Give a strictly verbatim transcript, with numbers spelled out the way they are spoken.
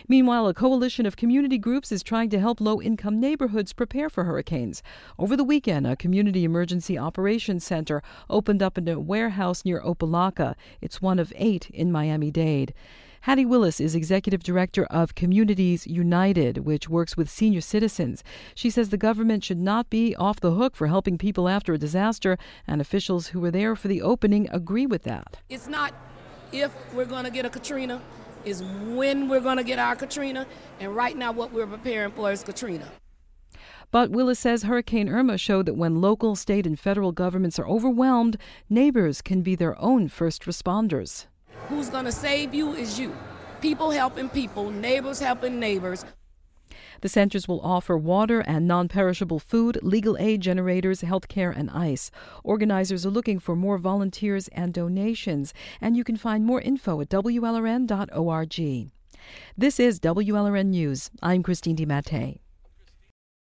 Meanwhile, a coalition of community groups is trying to help low-income neighborhoods prepare for hurricanes. Over the weekend, a community emergency operations center opened up in a warehouse near Opa-locka. It's one of eight in Miami-Dade. Hattie Willis is executive director of Communities United, which works with senior citizens. She says the government should not be off the hook for helping people after a disaster, and officials who were there for the opening agree with that. It's not if we're going to get a Katrina, it's when we're going to get our Katrina, and right now what we're preparing for is Katrina. But Willis says Hurricane Irma showed that when local, state, and federal governments are overwhelmed, neighbors can be their own first responders. Who's going to save you is you. People helping people, neighbors helping neighbors. The centers will offer water and non-perishable food, legal aid generators, health care, and ice. Organizers are looking for more volunteers and donations, and you can find more info at W L R N dot org. This is W L R N News. I'm Christine DiMattei.